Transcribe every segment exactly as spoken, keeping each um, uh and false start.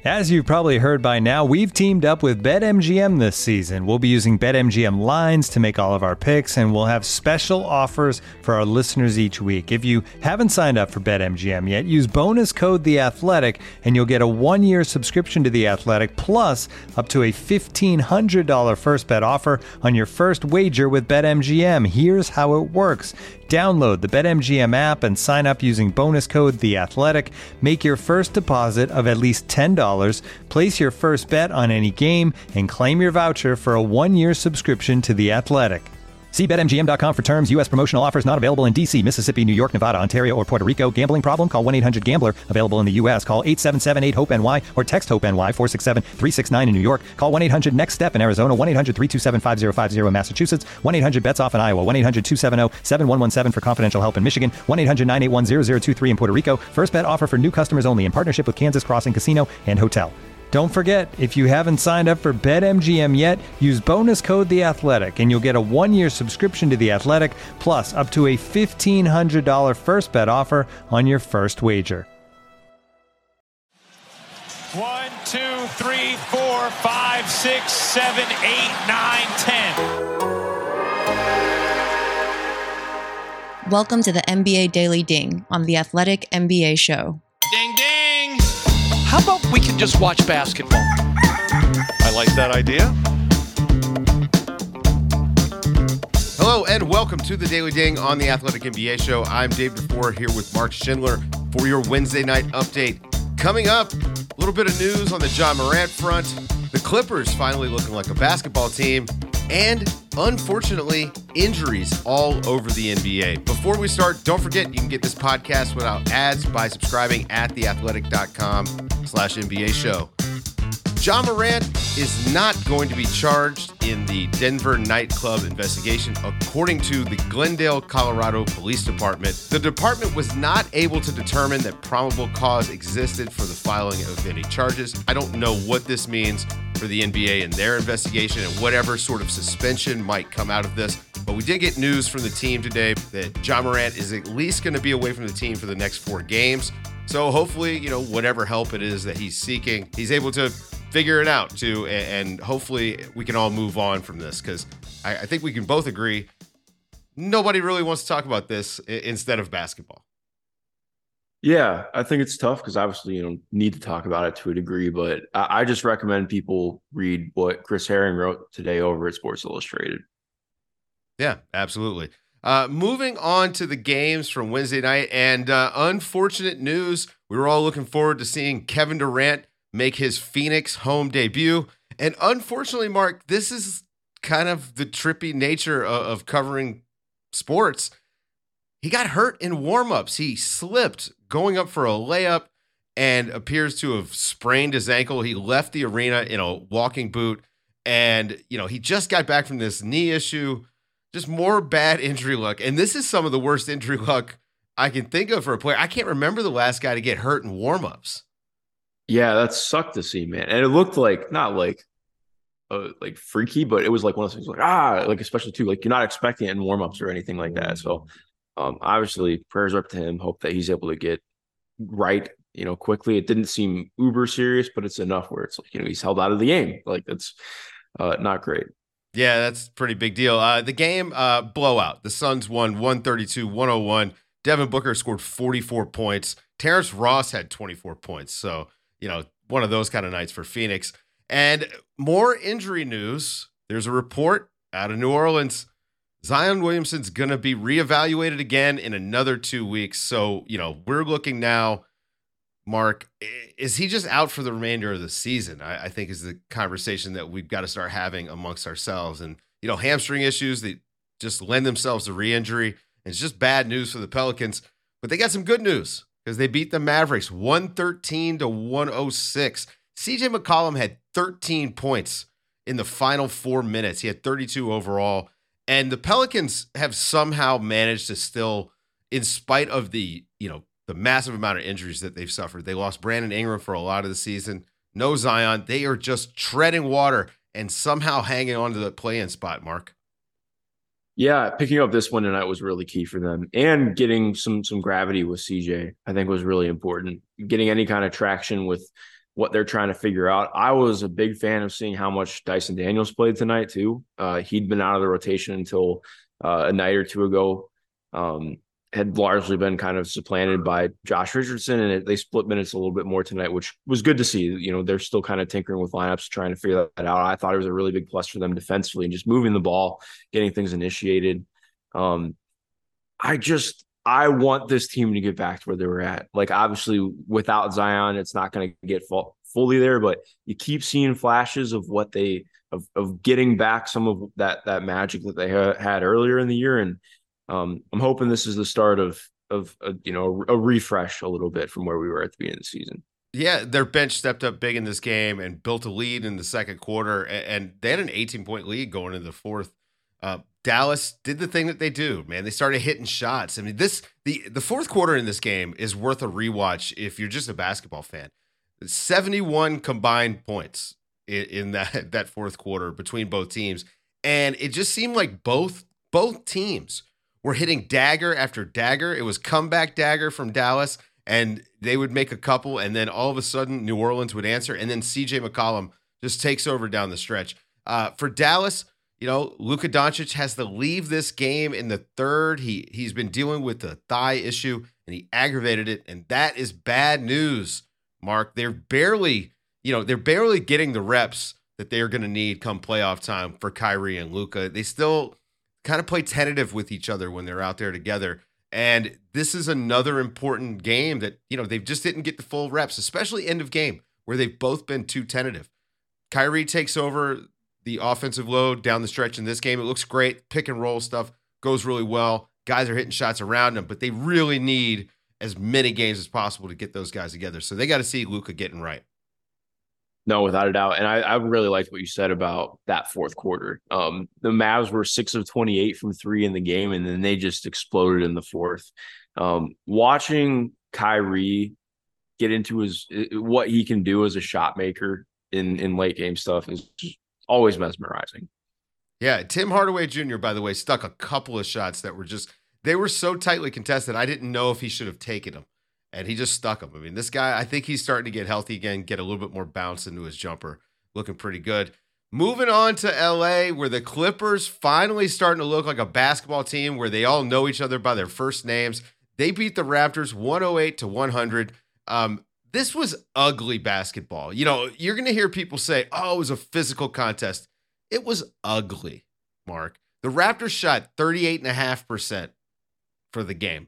As you've probably heard by now, we've teamed up with BetMGM this season. We'll be using BetMGM lines to make all of our picks, and we'll have special offers for our listeners each week. If you haven't signed up for BetMGM yet, use bonus code The Athletic, and you'll get a one-year subscription to The Athletic, plus up to a fifteen hundred dollars first bet offer on your first wager with BetMGM. Here's how it works. Download the BetMGM app and sign up using bonus code The Athletic. Make your first deposit of at least ten dollars. Place your first bet on any game and claim your voucher for a one-year subscription to The Athletic. See Bet M G M dot com for terms. U S promotional offers not available in D C, Mississippi, New York, Nevada, Ontario, or Puerto Rico. Gambling problem? Call one eight hundred gambler. Available in the U S. Call eight seven seven eight hope N Y or text HOPE-NY four six seven three six nine in New York. Call one eight hundred next step in Arizona. one eight hundred three two seven five zero five zero in Massachusetts. one eight hundred bets off in Iowa. one eight hundred two seven zero seven one one seven for confidential help in Michigan. one eight hundred nine eight one zero zero two three in Puerto Rico. First bet offer for new customers only in partnership with Kansas Crossing Casino and Hotel. Don't forget, if you haven't signed up for BetMGM yet, use bonus code The Athletic, and you'll get a one-year subscription to The Athletic, plus up to a fifteen hundred dollars first bet offer on your first wager. One, two, three, four, five, six, seven, eight, nine, ten. Welcome to the N B A Daily Ding on the Athletic N B A Show. Ding, ding. How about we can just watch basketball? I like that idea. Hello and welcome to the Daily Ding on the Athletic N B A Show. I'm Dave DeFore here with Mark Schindler for your Wednesday night update. Coming up, a little bit of news on the Ja Morant front. The Clippers finally looking like a basketball team. And unfortunately, injuries all over the N B A. Before we start, don't forget you can get this podcast without ads by subscribing at theathletic.com slash NBA show. Ja Morant is not going to be charged in the Denver nightclub investigation, according to the Glendale, Colorado Police Department. The department was not able to determine that probable cause existed for the filing of any charges. I don't know what this means for the N B A and their investigation and whatever sort of suspension might come out of this. But we did get news from the team today that Ja Morant is at least going to be away from the team for the next four games. So hopefully, you know, whatever help it is that he's seeking, he's able to figure it out too. And hopefully we can all move on from this, because I, I think we can both agree nobody really wants to talk about this instead of basketball. Yeah, I think it's tough because obviously you don't need to talk about it to a degree, but I, I just recommend people read what Chris Herring wrote today over at Sports Illustrated. Yeah, absolutely. Uh, moving on to the games from Wednesday night, and uh, unfortunate news, we were all looking forward to seeing Kevin Durant make his Phoenix home debut. And unfortunately, Mark, this is kind of the trippy nature of, of covering sports. He got hurt in warmups. He slipped going up for a layup and appears to have sprained his ankle. He left the arena in a walking boot, and, you know, he just got back from this knee issue. Just more bad injury luck. And this is some of the worst injury luck I can think of for a player. I can't remember the last guy to get hurt in warmups. Yeah, that sucked to see, man. And it looked like, not like uh, like freaky, but it was like one of those things like, ah, like especially too, like you're not expecting it in warmups or anything like that. So um, obviously prayers up to him. Hope that he's able to get right, you know, quickly. It didn't seem uber serious, but it's enough where it's like, you know, he's held out of the game. Like that's uh, not great. Yeah, that's a pretty big deal. Uh, the game, uh, blowout. The Suns won one thirty-two one oh one. Devin Booker scored forty-four points. Terrence Ross had twenty-four points. So, you know, one of those kind of nights for Phoenix. And more injury news. There's a report out of New Orleans. Zion Williamson's going to be reevaluated again in another two weeks. So, you know, we're looking now, Mark, is he just out for the remainder of the season? I, I think is the conversation that we've got to start having amongst ourselves. And, you know, hamstring issues, they just lend themselves to re-injury. And it's just bad news for the Pelicans. But they got some good news because they beat the Mavericks one thirteen to one oh six. C J McCollum had thirteen points in the final four minutes. He had thirty-two overall. And the Pelicans have somehow managed to still, in spite of the, you know, the massive amount of injuries that they've suffered. They lost Brandon Ingram for a lot of the season. No Zion. They are just treading water and somehow hanging on to the play-in spot, Mark. Yeah, picking up this one tonight was really key for them. And getting some some gravity with C J, I think, was really important. Getting any kind of traction with what they're trying to figure out. I was a big fan of seeing how much Dyson Daniels played tonight too. Uh, he'd been out of the rotation until uh, a night or two ago. Um, had largely been kind of supplanted by Josh Richardson, and it, they split minutes a little bit more tonight, which was good to see. You know, they're still kind of tinkering with lineups, trying to figure that out. I thought it was a really big plus for them defensively and just moving the ball, getting things initiated. Um, I just, I want this team to get back to where they were at. Like, obviously, without Zion, it's not going to get full, fully there, but you keep seeing flashes of what they, of, of getting back some of that, that magic that they ha- had earlier in the year. And, Um, I'm hoping this is the start of of a, you know a refresh a little bit from where we were at the beginning of the season. Yeah, their bench stepped up big in this game and built a lead in the second quarter, and, and they had an eighteen point lead going into the fourth. Uh, Dallas did the thing that they do, man. They started hitting shots. I mean, this the the fourth quarter in this game is worth a rewatch if you're just a basketball fan. seventy-one combined points in, in that that fourth quarter between both teams, and it just seemed like both both teams were hitting dagger after dagger. It was comeback dagger from Dallas, and they would make a couple, and then all of a sudden New Orleans would answer, and then C J McCollum just takes over down the stretch. Uh, for Dallas, you know, Luka Doncic has to leave this game in the third. He, he's been dealing with the thigh issue, and he aggravated it, and that is bad news, Mark. They're barely, you know, they're barely getting the reps that they're going to need come playoff time for Kyrie and Luka. They still kind of play tentative with each other when they're out there together. And this is another important game that, you know, they just didn't get the full reps, especially end of game where they've both been too tentative. Kyrie takes over the offensive load down the stretch in this game. It looks great. Pick and roll stuff goes really well. Guys are hitting shots around him, but they really need as many games as possible to get those guys together. So they got to see Luka getting right. No, without a doubt. And I, I really liked what you said about that fourth quarter. Um, the Mavs were six of twenty-eight from three in the game, and then they just exploded in the fourth. Um, watching Kyrie get into his what he can do as a shot maker in, in late game stuff is just always mesmerizing. Yeah, Tim Hardaway Junior, by the way, stuck a couple of shots that were just, they were so tightly contested, I didn't know if he should have taken them. And he just stuck him. I mean, this guy, I think he's starting to get healthy again, get a little bit more bounce into his jumper. Looking pretty good. Moving on to L A, where the Clippers finally starting to look like a basketball team where they all know each other by their first names. They beat the Raptors one oh eight to one hundred. Um, this was ugly basketball. You know, you're going to hear people say, oh, it was a physical contest. It was ugly, Mark. The Raptors shot thirty-eight point five percent for the game.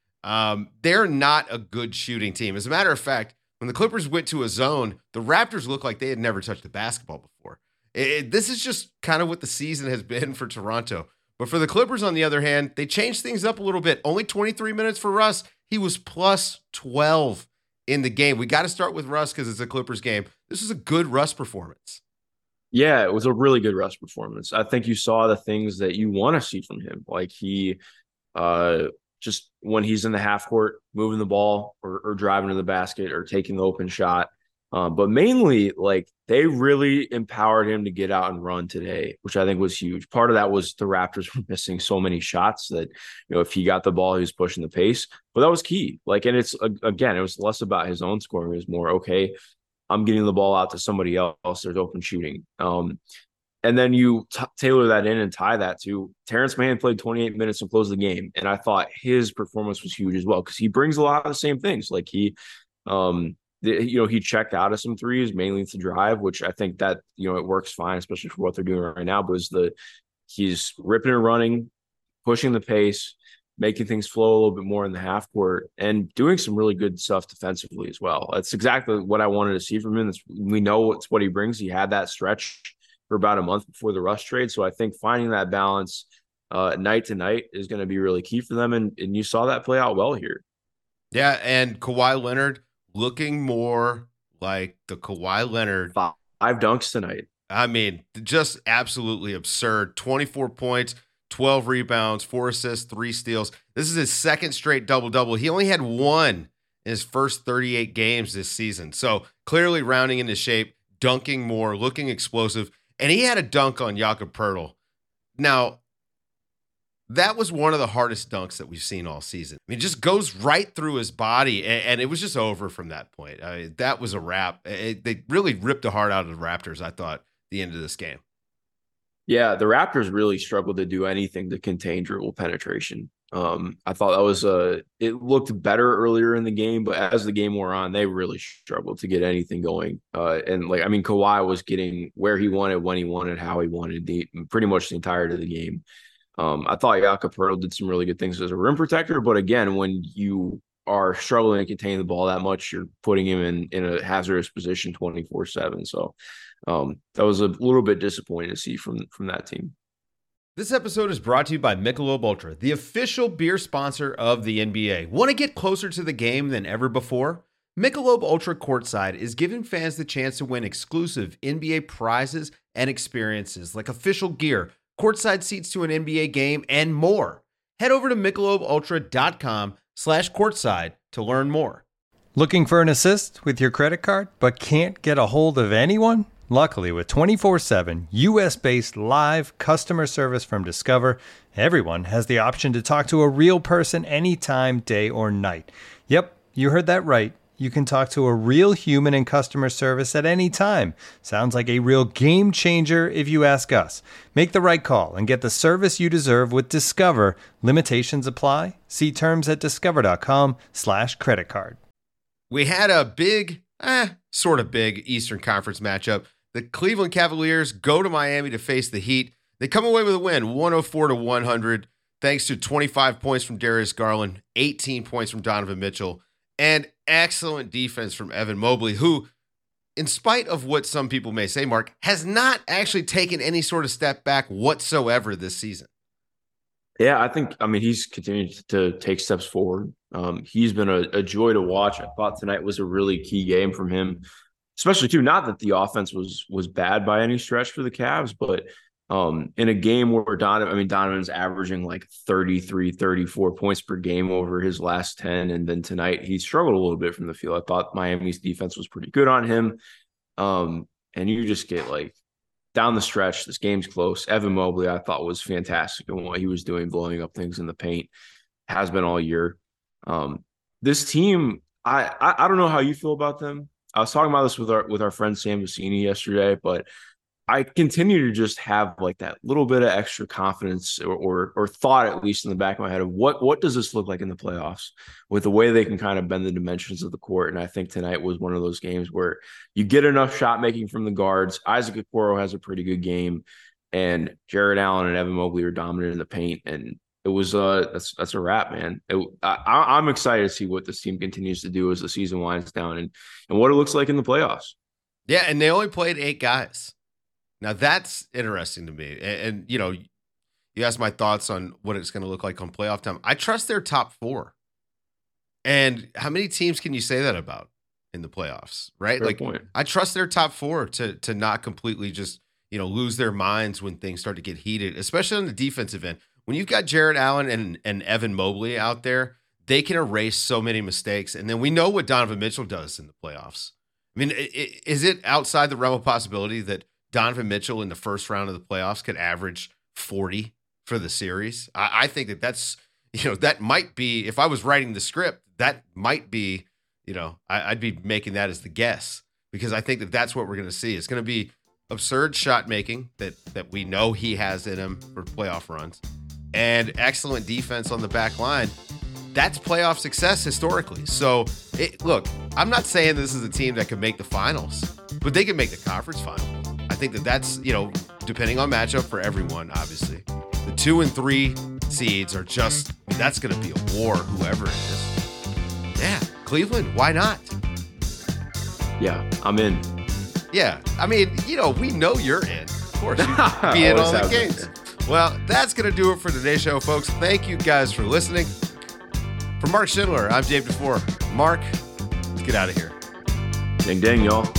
Um, they're not a good shooting team. As a matter of fact, when the Clippers went to a zone, the Raptors looked like they had never touched a basketball before. It, it, this is just kind of what the season has been for Toronto. But for the Clippers, on the other hand, they changed things up a little bit. Only twenty-three minutes for Russ. He was plus twelve in the game. We got to start with Russ because it's a Clippers game. This is a good Russ performance. Yeah, it was a really good Russ performance. I think you saw the things that you want to see from him. Like he uh, just when he's in the half court, moving the ball or, or driving to the basket or taking the open shot. Um, but mainly, like, they really empowered him to get out and run today, which I think was huge. Part of that was the Raptors were missing so many shots that, you know, if he got the ball, he was pushing the pace. But that was key. Like, and it's, again, it was less about his own scoring. It was more, okay, I'm getting the ball out to somebody else. There's open shooting. Um, and then you t- tailor that in and tie that to Terrence Mann played twenty-eight minutes and closed the game. And I thought his performance was huge as well because he brings a lot of the same things. Like he, um, the, you know, he checked out of some threes, mainly to drive, which I think that, you know, it works fine, especially for what they're doing right now. But it's the he's ripping and running, pushing the pace, making things flow a little bit more in the half court, and doing some really good stuff defensively as well. That's exactly what I wanted to see from him. It's, we know it's what he brings. He had that stretch for about a month before the Russ trade. So I think finding that balance uh, night to night is going to be really key for them. And, and you saw that play out well here. Yeah, and Kawhi Leonard looking more like the Kawhi Leonard. Five, five dunks tonight. I mean, just absolutely absurd. twenty-four points, twelve rebounds, four assists, three steals. This is his second straight double-double. He only had one in his first thirty-eight games this season. So clearly rounding into shape, dunking more, looking explosive. And he had a dunk on Jakob Poeltl. Now, that was one of the hardest dunks that we've seen all season. I mean, it just goes right through his body, and, and it was just over from that point. I mean, that was a wrap. It, they really ripped the heart out of the Raptors, I thought, the end of this game. Yeah, the Raptors really struggled to do anything to contain dribble penetration. Um, I thought that was a. It looked better earlier in the game, but as the game wore on, they really struggled to get anything going. Uh, and like, I mean, Kawhi was getting where he wanted, when he wanted, how he wanted, the, pretty much the entirety of the game. Um, I thought Jakob Poeltl did some really good things as a rim protector, but again, when you are struggling to contain the ball that much, you're putting him in in a hazardous position twenty-four seven. So um, that was a little bit disappointing to see from from that team. This episode is brought to you by Michelob Ultra, the official beer sponsor of the N B A. Want to get closer to the game than ever before? Michelob Ultra Courtside is giving fans the chance to win exclusive N B A prizes and experiences like official gear, courtside seats to an N B A game, and more. Head over to michelobultra.com slash courtside to learn more. Looking for an assist with your credit card, but can't get a hold of anyone? Luckily, with twenty-four seven U S-based live customer service from Discover, everyone has the option to talk to a real person anytime, day or night. Yep, you heard that right. You can talk to a real human in customer service at any time. Sounds like a real game changer if you ask us. Make the right call and get the service you deserve with Discover. Limitations apply. See terms at discover.com slash credit card. We had a big, eh, sort of big Eastern Conference matchup. The Cleveland Cavaliers go to Miami to face the Heat. They come away with a win, one oh four to one hundred, thanks to twenty-five points from Darius Garland, eighteen points from Donovan Mitchell, and excellent defense from Evan Mobley, who, in spite of what some people may say, Mark, has not actually taken any sort of step back whatsoever this season. Yeah, I think, I mean, he's continued to take steps forward. Um, he's been a, a joy to watch. I thought tonight was a really key game from him, especially, too, not that the offense was was bad by any stretch for the Cavs, but um, in a game where Donovan, I mean, Donovan's averaging like thirty-three, thirty-four points per game over his last ten, and then tonight he struggled a little bit from the field. I thought Miami's defense was pretty good on him, um, and you just get like, down the stretch, this game's close. Evan Mobley, I thought, was fantastic in what he was doing, blowing up things in the paint. Has been all year. Um, this team, I, I I don't know how you feel about them. I was talking about this with our with our friend Sam Vecini yesterday, but I continue to just have like that little bit of extra confidence or, or or thought, at least in the back of my head, of what what does this look like in the playoffs with the way they can kind of bend the dimensions of the court. And I think tonight was one of those games where you get enough shot making from the guards. Isaac Okoro has a pretty good game, and Jared Allen and Evan Mobley are dominant in the paint. And it was uh that's that's a wrap, man. It, I, I'm excited to see what this team continues to do as the season winds down and and what it looks like in the playoffs. Yeah, and they only played eight guys. Now, that's interesting to me. And, and, you know, you asked my thoughts on what it's going to look like on playoff time. I trust their top four. And how many teams can you say that about in the playoffs, right? Fair like, point. I trust their top four to to not completely just, you know, lose their minds when things start to get heated, especially on the defensive end. When you've got Jared Allen and, and Evan Mobley out there, they can erase so many mistakes. And then we know what Donovan Mitchell does in the playoffs. I mean, is it outside the realm of possibility that Donovan Mitchell in the first round of the playoffs could average forty for the series? I, I think that that's, you know, that might be, if I was writing the script, that might be, you know, I, I'd be making that as the guess, because I think that that's what we're going to see. It's going to be absurd shot making that, that we know he has in him for playoff runs, and excellent defense on the back line. That's playoff success historically. So, it, look, I'm not saying this is a team that can make the finals, but they can make the conference final. I think that that's, you know, depending on matchup for everyone, obviously. The two and three seeds are just, I mean, that's going to be a war, whoever it is. Yeah, Cleveland, why not? Yeah, I'm in. Yeah, I mean, you know, we know you're in. Of course, you'd be in all the games. Well, that's going to do it for today's show, folks. Thank you guys for listening. For Mark Schindler, I'm Dave DeFore. Mark, let's get out of here. Ding, ding, y'all.